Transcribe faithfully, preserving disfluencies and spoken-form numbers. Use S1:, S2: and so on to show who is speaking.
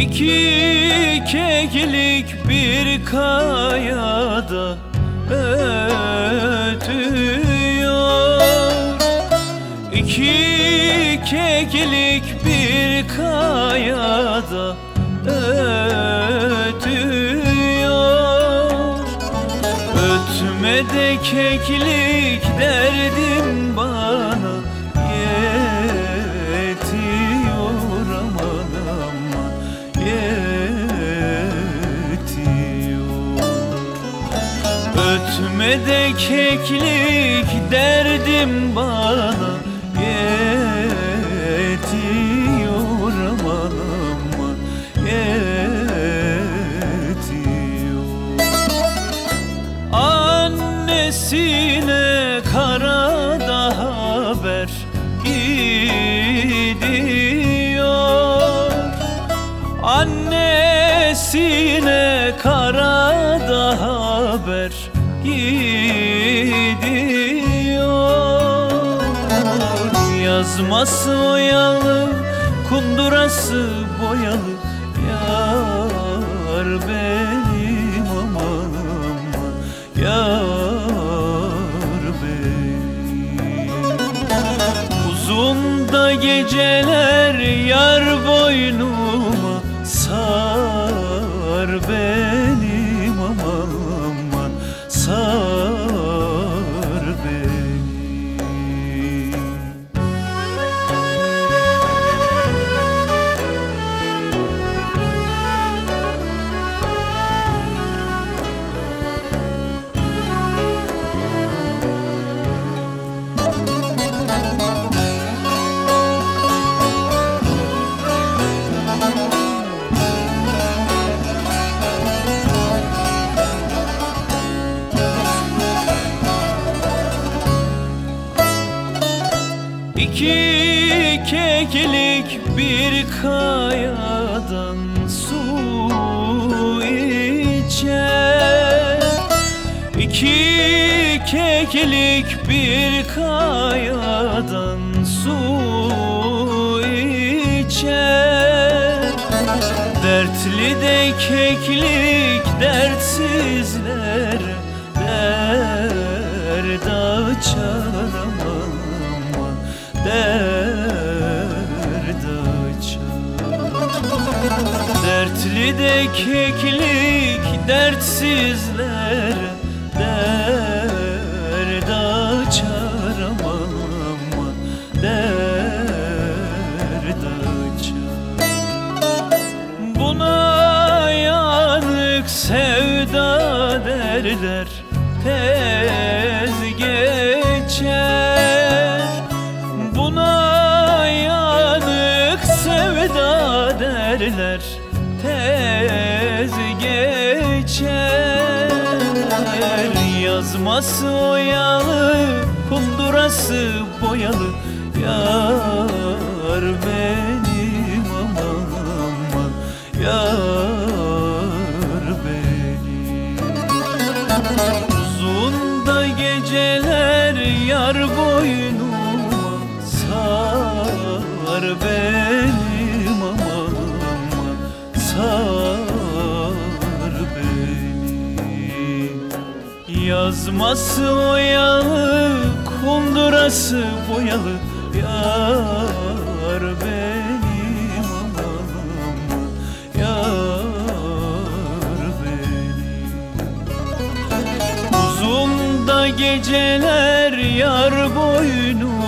S1: İki keklik bir kayada ötüyor. İki keklik bir kayada ötüyor. Ötme de keklik derdim bana yetiyor, aman aman yetiyor. Ötme de keklik derdim bana yetiyor, aman aman yetiyor. Annesine karada haber gidiyor. Annesine karada haber gidiyor. Yazması oyalı, kundurası boyalı, yar benim aman aman yar benim. Uzun da geceler yar boynuma sar benim aman aman sar benim. İki keklik bir kayadan su içer. İki keklik bir kayadan su içer. Dertli de keklik dertsizler dert açar, aman aman dert açar. Dertli de keklik dertsizler dert açar, aman aman dert açar. Buna yanık sevda derler tez geçer. Buna yanık sevda derler tez geçer. Yazması oyalı, kundurası boyalı, yar benim aman aman yar benim. Uzun da geceler yar boynuma sar benim aman aman sar benim. Yazması oyalı, kundurası boyalı, yar benim aman aman yar benim. Uzun da geceler yar boynuma